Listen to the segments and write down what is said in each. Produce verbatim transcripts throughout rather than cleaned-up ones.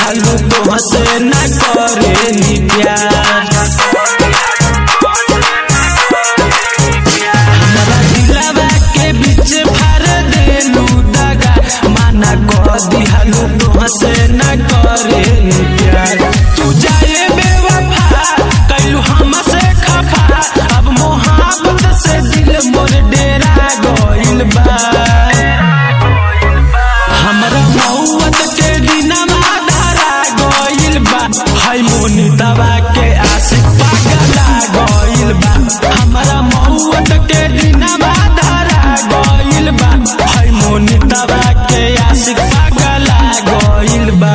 दिहालू तो से न करे नी प्यार। हमरा दिलवा के बीच भर देलू दगा, माना कर दिहालू तो से न करे नी प्यार। तू जाए बेवफा कैलू हमसे खफा, अब मोहब्बत से दिल मोर डेरा गइल बा। हमरा मौत के दिनमा धरा गइल बा, हाय मोनी दवा के आशिक पागला गइल बा। हमरा मौत के दिनमा धरा गइल बा, हाय मोनी दवा के आशिक पागला गइल बा।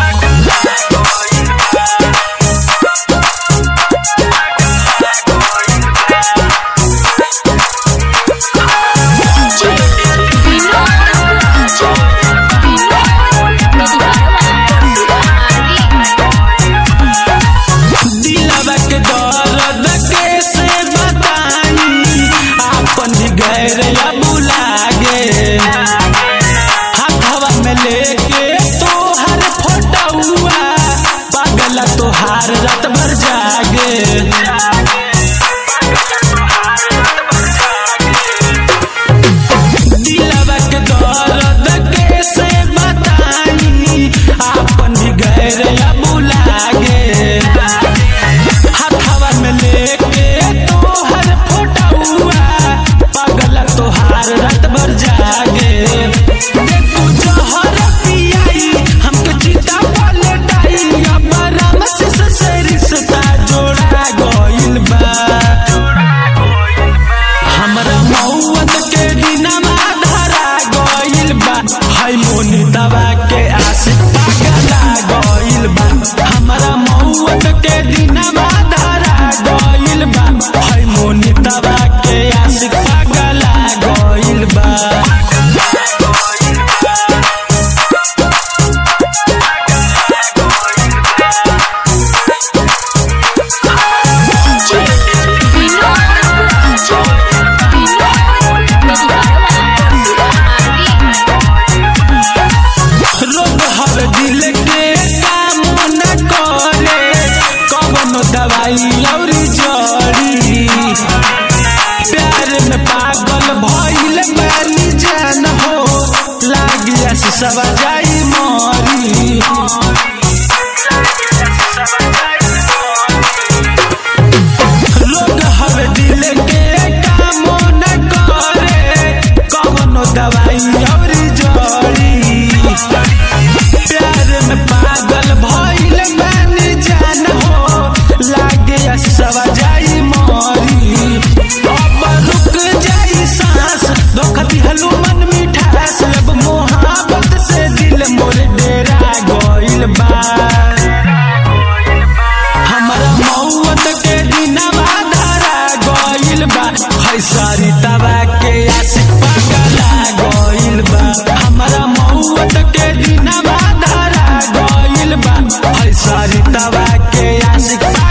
तोहार रात भर जागे दिलवा के दर्द कैसे बताई, आपन गैर बुलागे। हाथवा में लेके तोहर फोटुआ, पागल तोहार रात भर जागे। तू जहर पियाई हमके चिता पलटाई, जोड़ा गइल बा। हमरा मौत के दिनमा धरा गइल बा, हाय मोनी दवा के आशिक पागला गइल बा। हमरा मौत के दिनमा धरा गइल बा, हाय मोनी दवा के आशिक पागला गइल बा। दवाई और जड़ी प्यार में पागल भइल बानी जान हो, लागिया से सब जाई मरी। लोग हवे दिल के काम न करे, कवनो दवाई और जड़ी प्यार में पागल भइल बानी जान हो, लागे सब जाई मरी। अब रुक जाई सांस, धोखा दिहलू मन मिठास, अब मोहब्बत से दिल मोर डेरा गइल बा। हमरा मौत के दिनमा धरा गइल बा, हाय सारी तवा के आशिक पागला गइल बा। हमरा मौत के दिनमा धरा गइल बा, हाय सारी तवा के आशिक